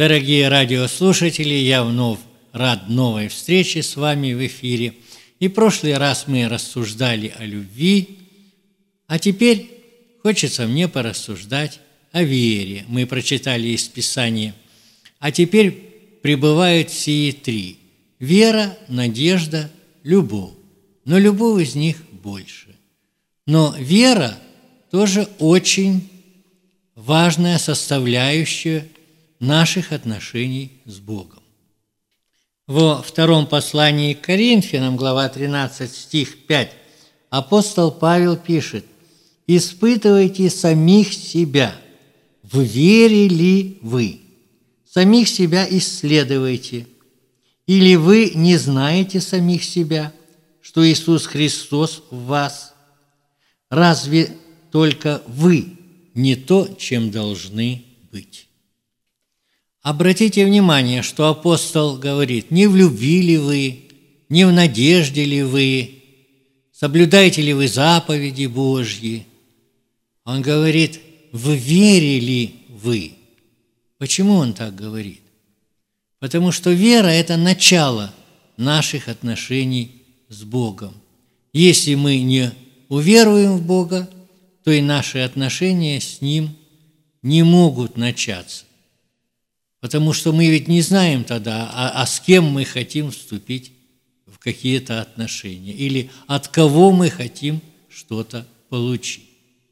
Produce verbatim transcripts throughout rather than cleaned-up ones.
Дорогие радиослушатели, я вновь рад новой встрече с вами в эфире. И в прошлый раз мы рассуждали о любви, а теперь хочется мне порассуждать о вере. Мы прочитали из Писания. А теперь пребывают сии три – вера, надежда, любовь. Но любовь из них больше. Но вера тоже очень важная составляющая наших отношений с Богом. Во втором послании к Коринфянам, глава тринадцать, стих пять, апостол Павел пишет: «Испытывайте самих себя, в вере ли вы? Самих себя исследуйте. Или вы не знаете самих себя, что Иисус Христос в вас? Разве только вы не то, чем должны быть?» Обратите внимание, что апостол говорит: не в любви ли вы, не в надежде ли вы, соблюдаете ли вы заповеди Божьи. Он говорит: в вере ли вы. Почему он так говорит? Потому что вера – это начало наших отношений с Богом. Если мы не уверуем в Бога, то и наши отношения с Ним не могут начаться. Потому что мы ведь не знаем тогда, а, а с кем мы хотим вступить в какие-то отношения, или от кого мы хотим что-то получить.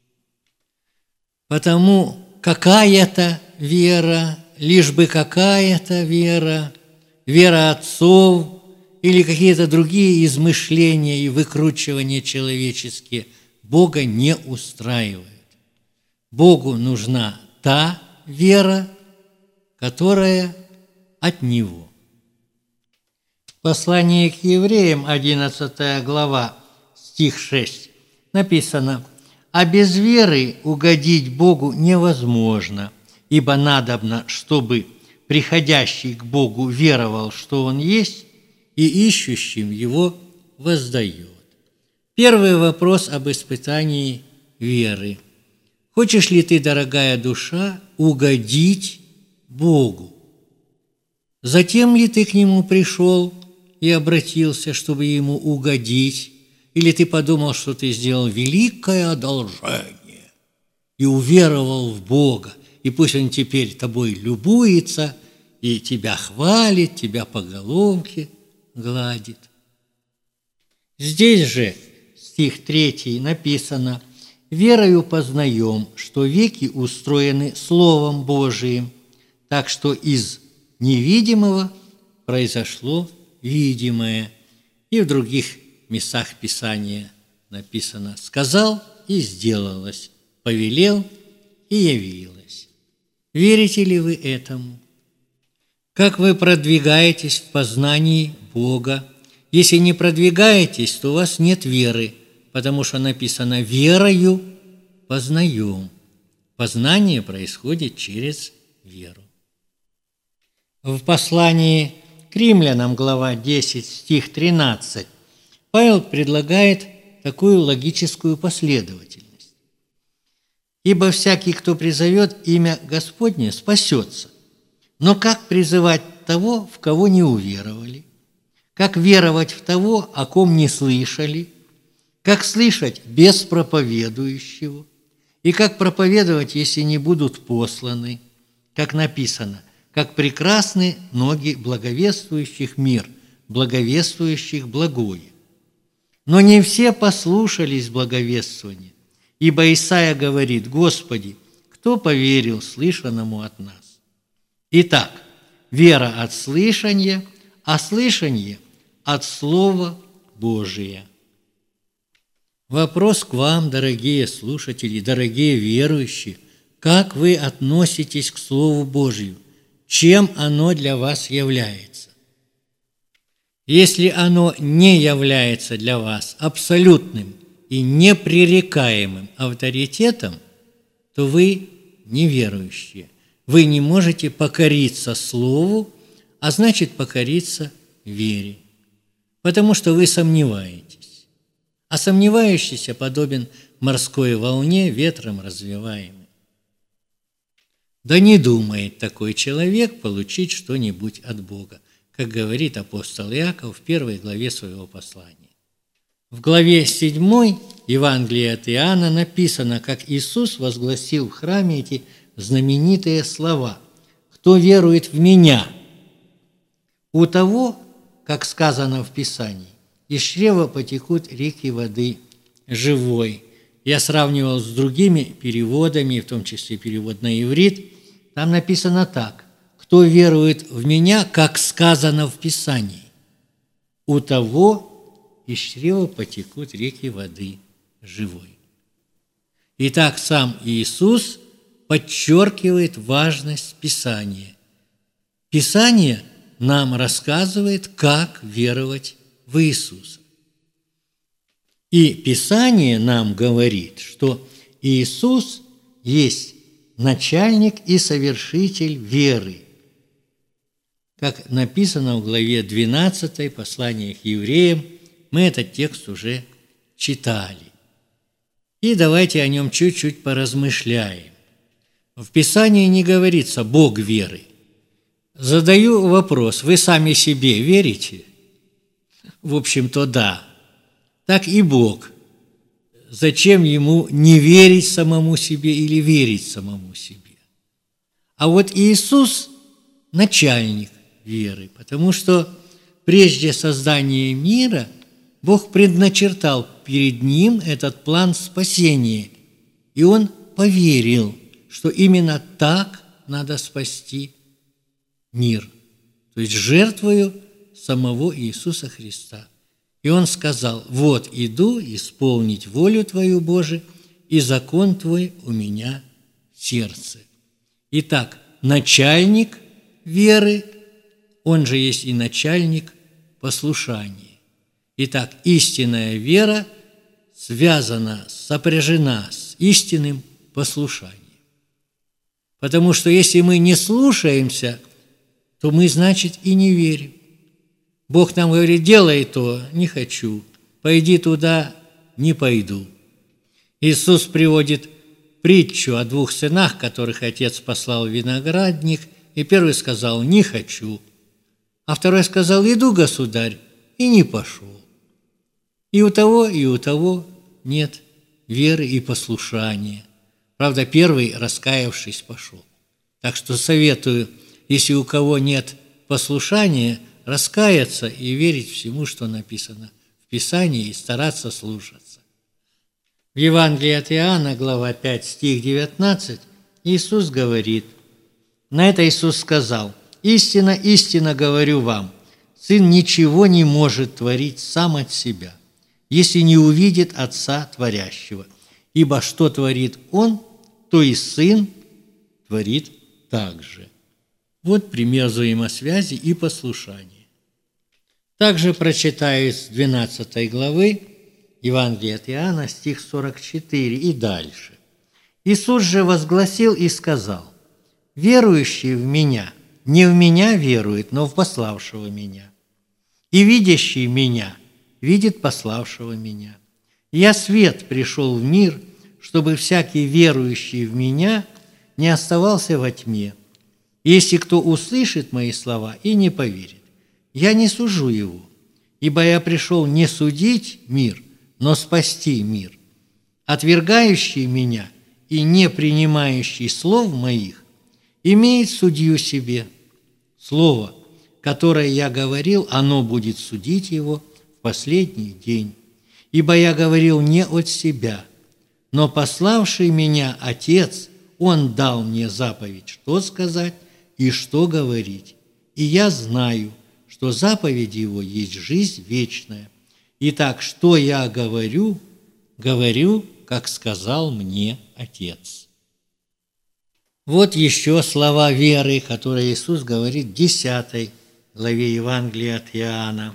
Потому какая-то вера, лишь бы какая-то вера, вера отцов или какие-то другие измышления и выкручивания человеческие Бога не устраивает. Богу нужна та вера, которая от Него. В послании к евреям, одиннадцатая глава, стих шесть, написано: «А без веры угодить Богу невозможно, ибо надобно, чтобы приходящий к Богу веровал, что Он есть, и ищущим Его воздает». Первый вопрос об испытании веры. Хочешь ли ты, дорогая душа, угодить Богу? Затем ли ты к Нему пришел и обратился, чтобы Ему угодить? Или ты подумал, что ты сделал великое одолжение и уверовал в Бога, и пусть Он теперь тобой любуется и тебя хвалит, тебя по головке гладит? Здесь же, стих третий, написано: «Верою познаем, что веки устроены Словом Божиим, так что из невидимого произошло видимое». И в других местах Писания написано: «Сказал, и сделалось, повелел, и явилось». Верите ли вы этому? Как вы продвигаетесь в познании Бога? Если не продвигаетесь, то у вас нет веры, потому что написано: «Верою познаем». Познание происходит через веру. В послании к римлянам, глава десять, стих тринадцать, Павел предлагает такую логическую последовательность: «Ибо всякий, кто призовет имя Господне, спасется. Но как призывать того, в кого не уверовали? Как веровать в того, о ком не слышали? Как слышать без проповедующего? И как проповедовать, если не будут посланы? Как написано: как прекрасны ноги благовествующих мир, благовествующих благое. Но не все послушались благовествования, ибо Исаия говорит: Господи, кто поверил слышанному от нас? Итак, вера от слышания, а слышание от Слова Божия». Вопрос к вам, дорогие слушатели, дорогие верующие: как вы относитесь к Слову Божию? Чем оно для вас является? Если оно не является для вас абсолютным и непререкаемым авторитетом, то вы неверующие. Вы не можете покориться Слову, а значит покориться вере, потому что вы сомневаетесь. А сомневающийся подобен морской волне, ветром развиваемой. Да не думает такой человек получить что-нибудь от Бога, как говорит апостол Иаков в первой главе своего послания. В главе седьмой Евангелия от Иоанна написано, как Иисус возгласил в храме эти знаменитые слова: «Кто верует в Меня, у того, как сказано в Писании, из чрева потекут реки воды живой». Я сравнивал с другими переводами, в том числе перевод на иврит. Там написано так: «Кто верует в Меня, как сказано в Писании, у того из чрева потекут реки воды живой». Итак, сам Иисус подчеркивает важность Писания. Писание нам рассказывает, как веровать в Иисуса. И Писание нам говорит, что Иисус есть начальник и совершитель веры. Как написано в главе двенадцатой послания к евреям, мы этот текст уже читали. И давайте о нем чуть-чуть поразмышляем. В Писании не говорится «Бог веры». Задаю вопрос: вы сами себе верите? В общем-то, да. Так и Бог. Зачем Ему не верить самому себе или верить самому себе? А вот Иисус – начальник веры, потому что прежде создания мира Бог предначертал перед Ним этот план спасения, и Он поверил, что именно так надо спасти мир, то есть жертвою самого Иисуса Христа. И Он сказал: «Вот иду исполнить волю Твою, Боже, и закон Твой у меня в сердце». Итак, начальник веры, Он же есть и начальник послушания. Итак, истинная вера связана, сопряжена с истинным послушанием. Потому что если мы не слушаемся, то мы, значит, и не верим. Бог нам говорит: делай то, не хочу, пойди туда, не пойду. Иисус приводит притчу о двух сынах, которых отец послал в виноградник, и первый сказал: не хочу, а второй сказал: иду, государь, и не пошел. И у того, и у того нет веры и послушания. Правда, первый, раскаявшись, пошел. Так что советую, если у кого нет послушания, раскаяться и верить всему, что написано в Писании, и стараться слушаться. В Евангелии от Иоанна, глава пять, стих девятнадцать, Иисус говорит, на это Иисус сказал: «Истинно, истинно говорю вам, Сын ничего не может творить сам от себя, если не увидит Отца Творящего. Ибо что творит Он, то и Сын творит также». Вот пример взаимосвязи и послушания. Также прочитаю с двенадцатой главы Евангелия от Иоанна, стих сорок четыре и дальше. «Иисус же возгласил и сказал: верующий в Меня не в Меня верует, но в пославшего Меня. И видящий Меня видит пославшего Меня. Я свет пришел в мир, чтобы всякий верующий в Меня не оставался во тьме. Если кто услышит мои слова и не поверит, я не сужу его, ибо я пришел не судить мир, но спасти мир. Отвергающий меня и не принимающий слов моих имеет судью себе. Слово, которое я говорил, оно будет судить его в последний день. Ибо я говорил не от себя, но пославший меня Отец, Он дал мне заповедь, что сказать и что говорить. И я знаю, что заповедь Его есть жизнь вечная. Итак, что я говорю, говорю, как сказал мне Отец». Вот еще слова веры, которые Иисус говорит в десятой главе Евангелия от Иоанна.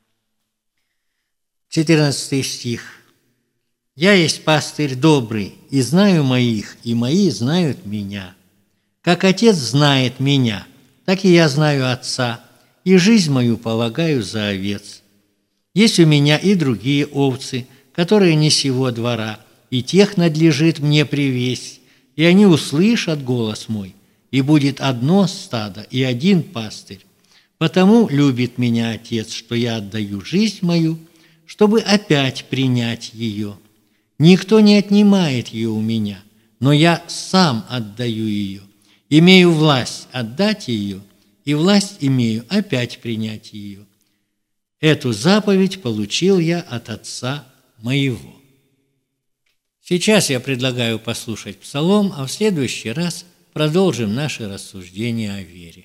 четырнадцатый стих. «Я есть пастырь добрый, и знаю моих, и мои знают меня. Как Отец знает меня, так и я знаю Отца, и жизнь мою полагаю за овец. Есть у меня и другие овцы, которые не сего двора, и тех надлежит мне привесть, и они услышат голос мой, и будет одно стадо и один пастырь. Потому любит меня Отец, что я отдаю жизнь мою, чтобы опять принять ее. Никто не отнимает ее у меня, но я сам отдаю ее. Имею власть отдать ее, и власть имею опять принять ее. Эту заповедь получил я от Отца моего». Сейчас я предлагаю послушать псалом, а в следующий раз продолжим наши рассуждения о вере.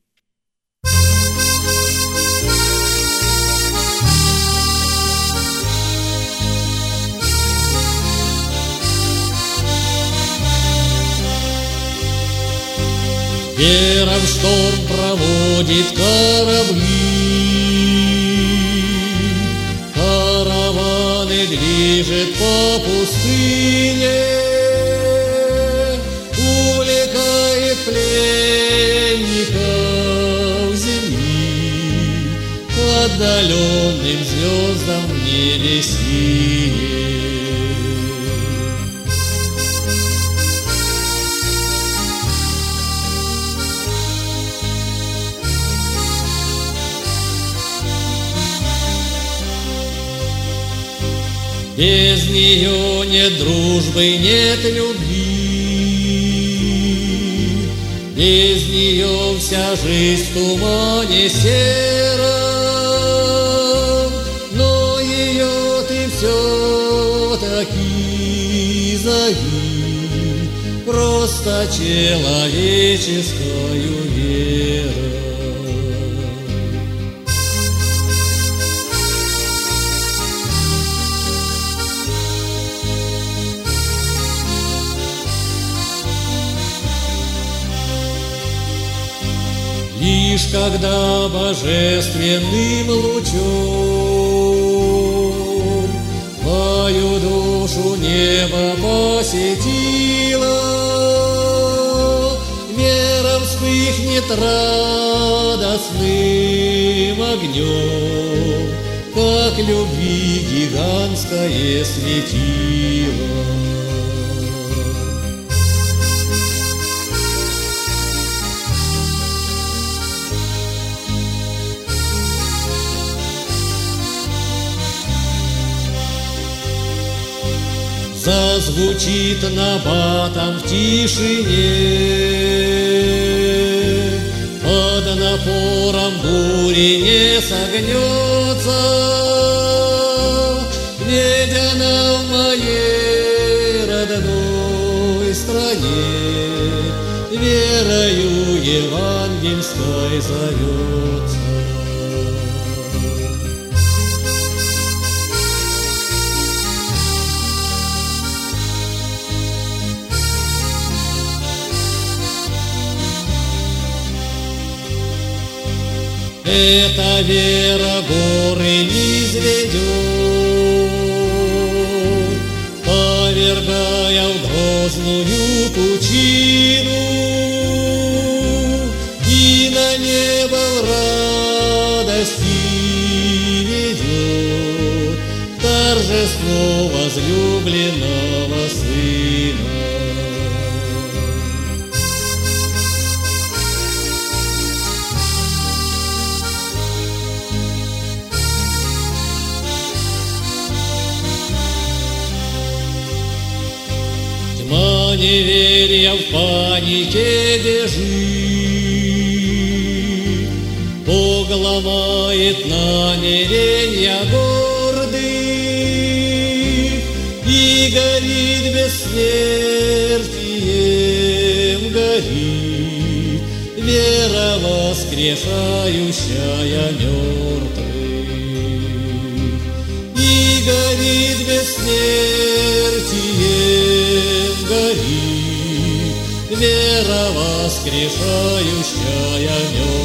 Вера в шторм проводит корабли, караваны движет по пустыне, увлекает пленников земли к отдаленным звездам в небе синее. Без нее нет дружбы, нет любви, без нее вся жизнь в тумане сером, но ее ты все-таки зови просто человеческою верой. Лишь когда божественным лучом мою душу небо посетило, вера вспыхнет радостным огнем, как любви гигантское светило. Зазвучит набатом в тишине, под напором бури не согнется, ведь она в моей родной стране верою евангельской зовется. Эта вера горы низведет, повергая в грозную пучину, и на небо в радости ведет торжество возлюбленного Сына. Тьма неверия в панике бежит, Бог ломает намерения гордых и горит бессмертием, горит вера воскрешающая мертвых, и горит бессмертием, горит вера воскрешающая мертвых.